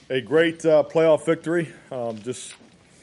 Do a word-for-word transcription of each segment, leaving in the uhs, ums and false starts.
a great uh, playoff victory. Um, just,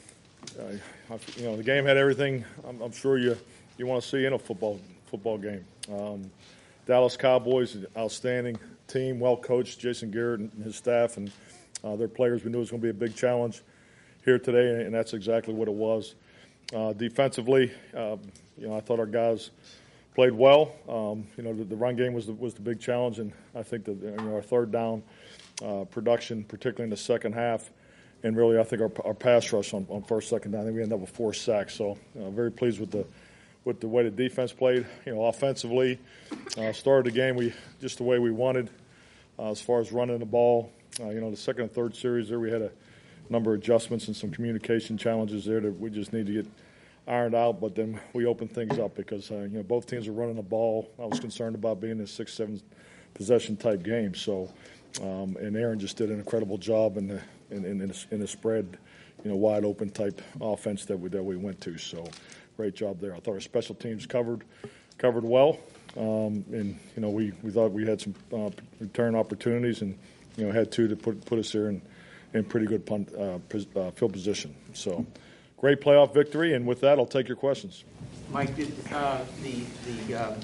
uh, you know, the game had everything I'm, I'm sure you, you want to see in a football football game. Um, Dallas Cowboys, outstanding team, well coached. Jason Garrett and his staff and uh, their players. We knew it was going to be a big challenge here today, and that's exactly what it was. Uh, defensively, uh, you know, I thought our guys played well. Um, you know, the, the run game was the, was the big challenge, and I think that you know, our third down uh, production, particularly in the second half, and really I think our, our pass rush on, on first, second down, I think we ended up with four sacks. So uh, very pleased with the with the way the defense played. You know, offensively, uh, started the game we just the way we wanted uh, as far as running the ball. Uh, you know, the second and third series there, we had a number of adjustments and some communication challenges there that we just need to get ironed out, but then we opened things up because uh, you know both teams are running the ball. I was concerned about being a six, seven possession type game. So, um, and Aaron just did an incredible job in the in in, in, the, in the spread, you know, wide open type offense that we that we went to. So, great job there. I thought our special teams covered covered well, um, and you know we, we thought we had some uh, return opportunities, and you know had two to put put us here in in pretty good punt, uh, uh, field position. So. Great playoff victory, and with that, I'll take your questions. Mike, did uh, the the uh,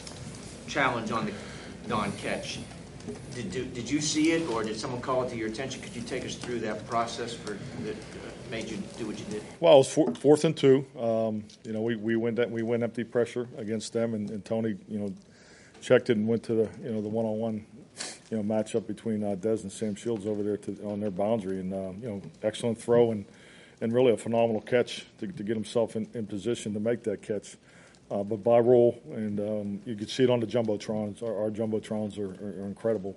challenge on the non-catch, did do, did you see it, or did someone call it to your attention? Could you take us through that process for that uh, made you do what you did? Well, it was four, fourth and two. Um, you know, we we went we went empty pressure against them, and, and Tony, you know, checked it and went to the you know the one-on-one, you know, matchup between uh, Dez and Sam Shields over there to, on their boundary, and uh, you know, excellent throw and. And really a phenomenal catch to, to get himself in, in position to make that catch. Uh, but by rule, and um, you could see it on the Jumbotrons. Our, our Jumbotrons are, are, are incredible.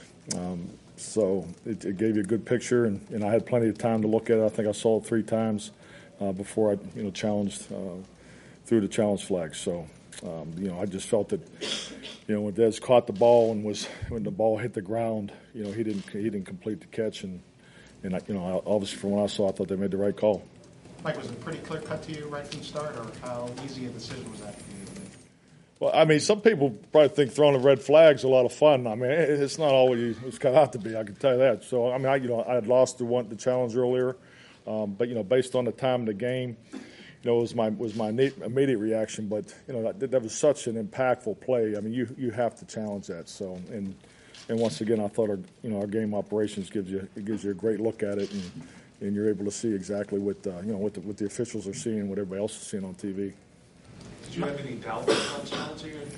Um, so it, it gave you a good picture, and, and I had plenty of time to look at it. I think I saw it three times uh, before I you know, challenged uh, through the challenge flag. So, um, you know, I just felt that, you know, when Dez caught the ball and was when the ball hit the ground, you know, he didn't he didn't complete the catch. And, And, you know, obviously from what I saw, I thought they made the right call. Mike, was it pretty clear cut to you right from the start, or how easy a decision was that for you to make? Well, I mean, some people probably think throwing a red flag's a lot of fun. I mean, it's not always it's cut out to be, I can tell you that. So, I mean, I, you know, I had lost the one the challenge earlier, um, but, you know, based on the time of the game, you know, it was my was my immediate reaction. But, you know, that, that was such an impactful play. I mean, you you have to challenge that. So, and – And once again, I thought our, you know, our game operations gives you it gives you a great look at it, and, and you're able to see exactly what uh, you know what the, what the officials are seeing, what everybody else is seeing on T V. Did you have any doubt about challenging it?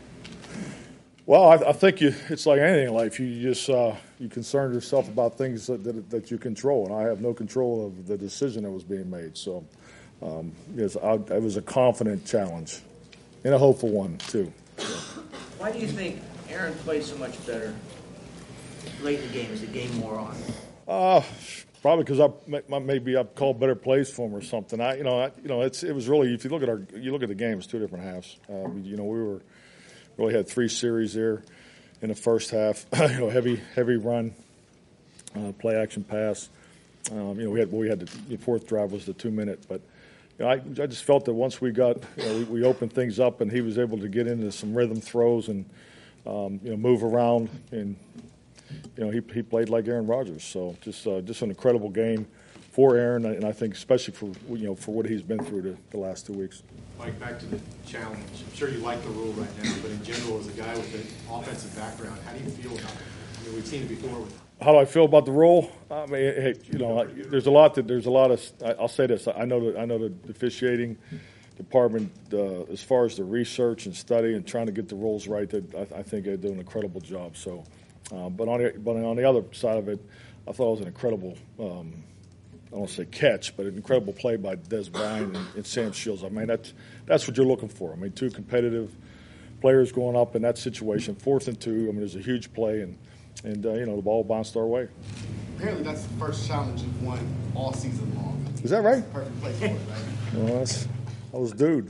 Well, I, I think you, it's like anything in life. You just uh, you concern yourself about things that, that that you control, and I have no control of the decision that was being made. So, um, yes, I, it was a confident challenge, and a hopeful one too. So. Why do you think Aaron played so much better late in the game as the game wore on? Uh, probably because I maybe I called better plays for him or something. I, you know, I, you know, it's it was really if you look at our you look at the game, it's two different halves. Uh, you know, we were really had three series there in the first half. you know, heavy heavy run, uh, play action pass. Um, you know, we had we had the, the fourth drive was the two minute, but. You know, I, I just felt that once we got, you know, we, we opened things up and he was able to get into some rhythm throws and, um, you know, move around. And, you know, he he played like Aaron Rodgers. So just uh, just an incredible game for Aaron, and I think especially for, you know, for what he's been through the, the last two weeks. Mike, back to the challenge. I'm sure you like the rule right now, but in general, as a guy with an offensive background, how do you feel about it? I mean, we've seen it before with How do I feel about the rule? I mean, hey, you know, there's a lot that there's a lot of. I'll say this: I know that I know the officiating department, uh, as far as the research and study and trying to get the rules right. That I, I think they do an incredible job. So, um, but on the but on the other side of it, I thought it was an incredible. Um, I don't want to say catch, but an incredible play by Dez Bryant and, and Sam Shields. I mean, that's that's what you're looking for. I mean, two competitive players going up in that situation, fourth and two. I mean, there's a huge play and. And, uh, you know, the ball bounced our way. Apparently that's the first challenge you've won all season long. Is that right? Perfect place for it, right? Well, that's, I was dude.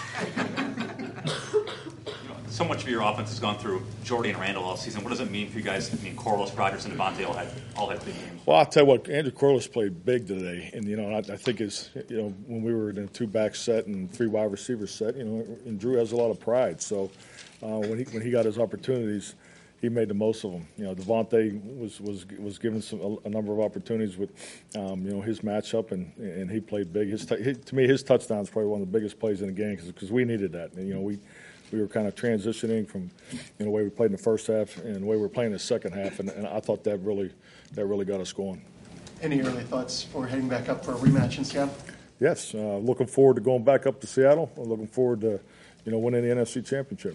So much of your offense has gone through Jordy and Randall all season. What does it mean for you guys? I mean, Corliss, Rodgers, and Devontae all had all had big games. Well, I'll tell you what, Andrew Corliss played big today. And, you know, I, I think it's, you know, when we were in a two-back set and three wide receiver set, you know, and Drew has a lot of pride. So uh, when he when he got his opportunities, he made the most of them. You know, Devontae was was was given some a, a number of opportunities with, um, you know, his matchup, and and he played big. His, his to me, his touchdown is probably one of the biggest plays in the game because we needed that. And, you know, we we were kind of transitioning from, you know, the way we played in the first half and the way we were playing in the second half, and, and I thought that really that really got us going. Any early thoughts for heading back up for a rematch in Seattle? Yes, uh, looking forward to going back up to Seattle. I'm looking forward to, you know, winning the N F C Championship.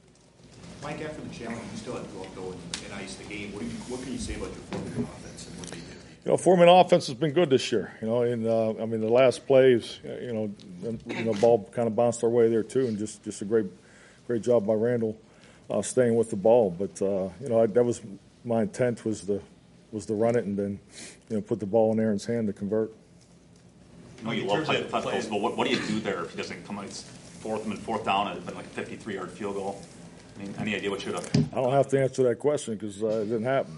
Mike, after the challenge, you still had to go up though and, and ice the game. What, do you, what can you say about your Foreman offense and what they did? You know, Foreman offense has been good this year. You know, and uh, I mean the last plays, you know, you know, ball kind of bounced our way there too, and just, just a great, great job by Randall, uh, staying with the ball. But uh, you know, I, that was my intent was to was to run it and then, you know, put the ball in Aaron's hand to convert. I know you love playing the touch goals, but what, what do you do there if he doesn't come? It's fourth and fourth down, and it's been like a fifty-three yard field goal. I mean, any idea what should have? I don't have to answer that question because uh, it didn't happen.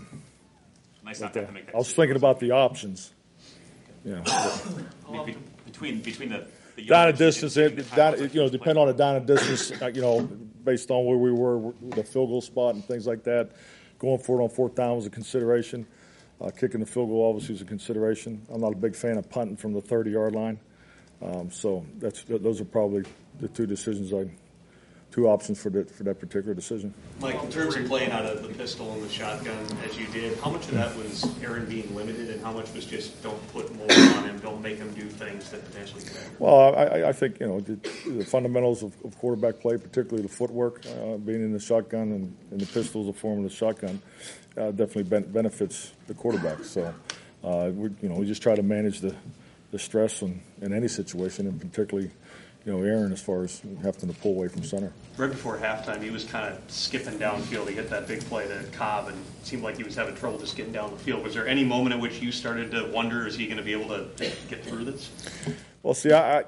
Nice not to have to make that I was thinking about the options. You know, Be- between between the, the down a yards, distance, between the it, down, times, you know, depend on the down a distance. uh, You know, based on where we were, with the field goal spot and things like that. Going for it on fourth down was a consideration. Uh, kicking the field goal obviously is a consideration. I'm not a big fan of punting from the thirty yard line. Um, so that's those are probably the two decisions I. Two options for that for that particular decision. Mike, in terms of playing out of the pistol and the shotgun as you did, how much of that was Aaron being limited, and how much was just don't put more on him, don't make him do things that potentially could happen? Well, I, I think you know the, the fundamentals of, of quarterback play, particularly the footwork, uh, being in the shotgun and, and the pistol is a form of the shotgun, uh, definitely ben- benefits the quarterback. So, uh, we you know we just try to manage the, the stress in, in any situation, and particularly. You know, Aaron, as far as having to pull away from center. Right before halftime, he was kind of skipping downfield to get that big play to Cobb, and it seemed like he was having trouble just getting down the field. Was there any moment at which you started to wonder, is he going to be able to get through this? Well, see, I I,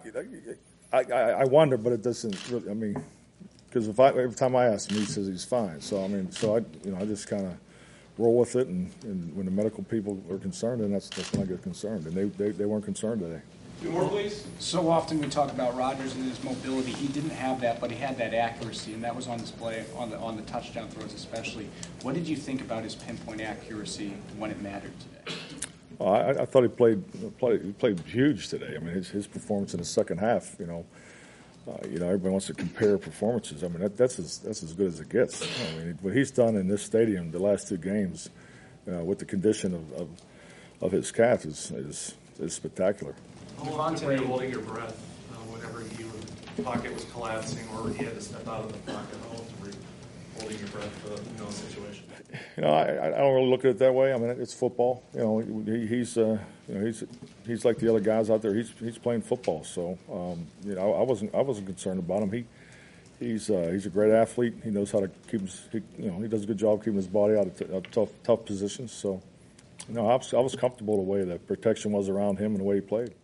I, I wonder, but it doesn't really, I mean, because if I, every time I ask him, he says he's fine. So, I mean, so I, you know, I just kind of roll with it, and, and when the medical people are concerned, then that's, that's when I get concerned. And they, they, they weren't concerned today. Two more, please. So often we talk about Rodgers and his mobility. He didn't have that, but he had that accuracy, and that was on display on the on the touchdown throws especially. What did you think about his pinpoint accuracy when it mattered today? Well, I, I thought he played, played he played huge today. I mean, his, his performance in the second half, you know, uh, you know, everybody wants to compare performances. I mean, that, that's as that's as good as it gets. I mean, what he's done in this stadium the last two games, uh, with the condition of, of of his calf is is, is spectacular. How often were you holding your breath uh, whenever you, the pocket was collapsing or he had to step out of the pocket? How often were you holding your breath uh, in those situations? You know, I, I don't really look at it that way. I mean, it's football. You know, he, he's uh, you know he's he's like the other guys out there. He's he's playing football. So um, you know, I wasn't I wasn't concerned about him. He he's uh, he's a great athlete. He knows how to keep his he, you know he does a good job keeping his body out of, t- of tough tough positions. So you know, I was I was comfortable the way the protection was around him and the way he played.